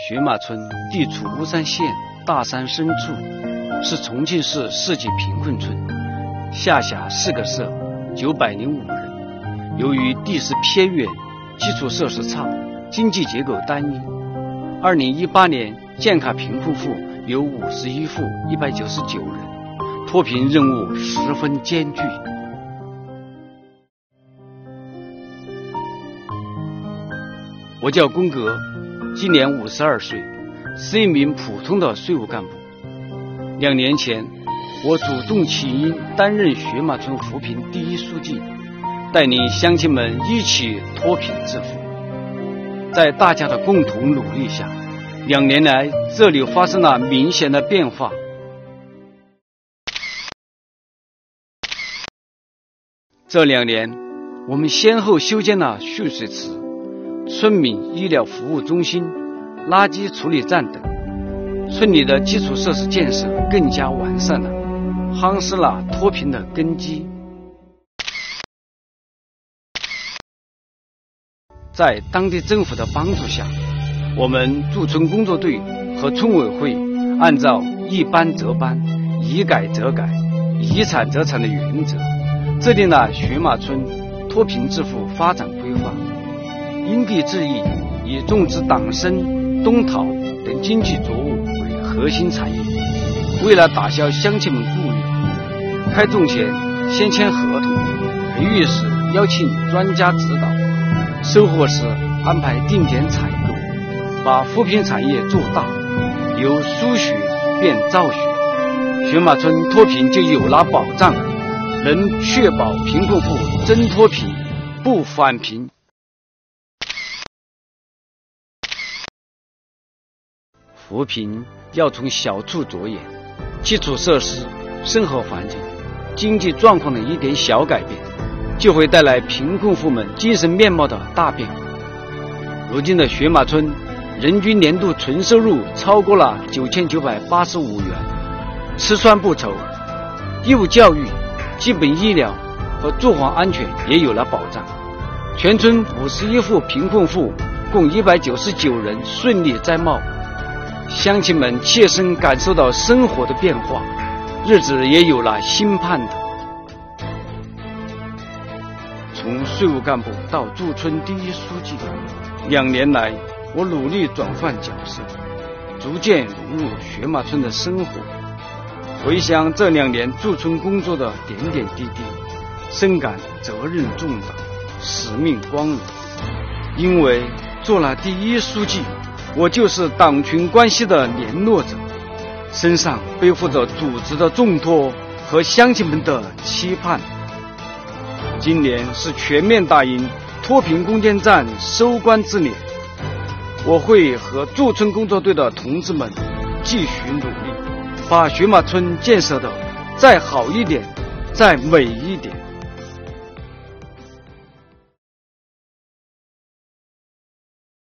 学马村地处巫山县大山深处，是重庆市市级贫困村，下辖4个社，905人。由于地势偏远，基础设施差，经济结构单一，2018年建卡贫困户有51户199人，脱贫任务十分艰巨。我叫龚格，今年52岁，是一名普通的税务干部。2年前，我主动起因担任学马村扶贫第一书记，带领乡亲们一起脱贫致富。在大家的共同努力下，2年来这里发生了明显的变化。这2年，我们先后修建了蓄水池、村民医疗服务中心、垃圾处理站等，村里的基础设施建设更加完善了，夯实了脱贫的根基。在当地政府的帮助下，我们驻村工作队和村委会按照一班则班、一改则改、一产则产的原则，制定了学马村脱贫致富发展规划，因地制宜，以种植党参、冬桃等经济作物为核心产业。为了打消乡亲们顾虑，开种前先签合同，培育时邀请专家指导，收获时安排定点采购，把扶贫产业做大，由输血变造血，学马村脱贫就有了保障，能确保贫困户真脱贫不返贫。扶贫要从小处着眼，基础设施、生活环境、经济状况的一点小改变，就会带来贫困户们精神面貌的大变化。如今的学马村人均年度纯收入超过了9985元，吃穿不愁，义务教育、基本医疗和住房安全也有了保障。全村51户贫困户共199人顺利摘帽，乡亲们切身感受到生活的变化，日子也有了新盼头。从税务干部到驻村第一书记，2年来，我努力转换角色，逐渐融入学马村的生活。回想这2年驻村工作的点点滴滴，深感责任重大，使命光荣。因为做了第一书记，我就是党群关系的联络者，身上背负着组织的重托和乡亲们的期盼。今年是全面打赢脱贫攻坚战收官之年，我会和驻村工作队的同志们继续努力，把学马村建设的再好一点，再美一点。